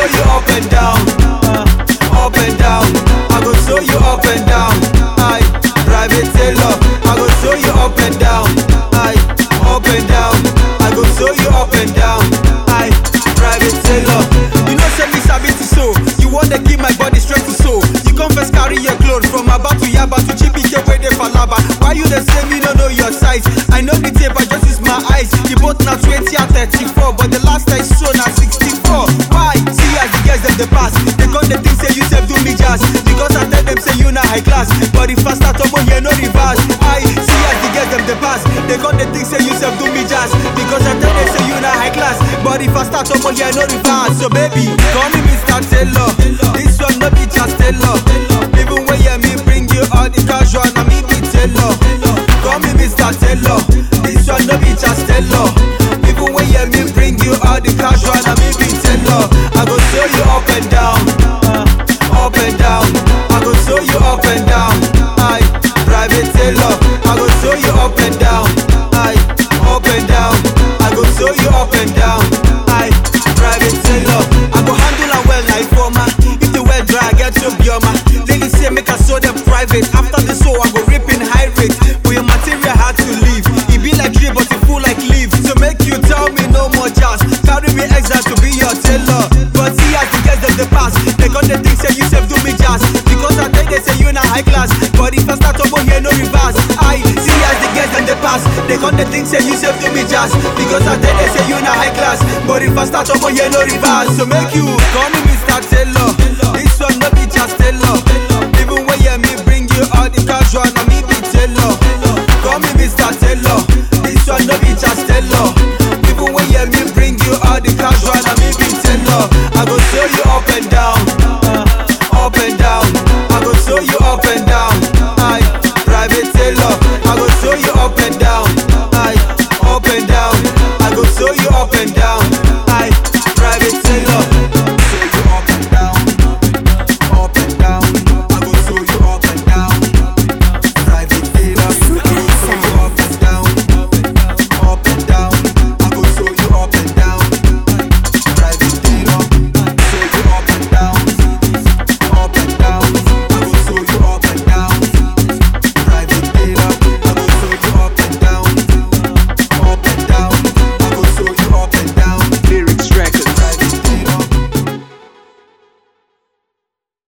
show you up and down, up and down. I go show you up and down. I private tailor. I go show you up and down. I up and down. I go show you up and down. I private tailor. You know say me sabi to sew. You wanna give my body straight to sew. You come first carry your clothes from Aba to Yaba to Chibike where they falaba. Why you the same? You don't know your size. I know the tape, I just use my eyes. You both now 20 and 34, but the last I saw now 64. Why? See as the girls them the pass. They come the thing say you self do me jazz. Because I tell them say you not high class. But if I start up here no reverse. I see as the girls them the pass. They come the thing say you self do me jazz. Because I tell them say you not high class. But if I start up here no reverse. So baby, call me Mr. Taylor. This one no be just Taylor. Even when you me bring you all the casual, now me be Taylor. Call me Mr. Taylor. This one no be just Taylor. Even when you me bring you all the casual, now me be Taylor. I go show you up and down, up and down. I go show you up and down. I private tailor. I go show you up and down. I up and down. I go show you up and down. I private tailor. I go handle her well like former. If the well dry, I get to bioma. Ladies say make I show them private. After the show, I go rip in high rate. For your material hard to leave. It be like tree, but it full like leaf. So make you tell me no more jazz. Carry me extra to be your tailor. But see as the girls them the pass. They got the thing say you self do me jazz. Because I think they say you not high class. But if I start over here no reverse. I see as the girls them the pass. They got the thing say you self do me jazz. Because I think they say you not high class. But if I start over here no reverse. So make you call me Mr. Taylor.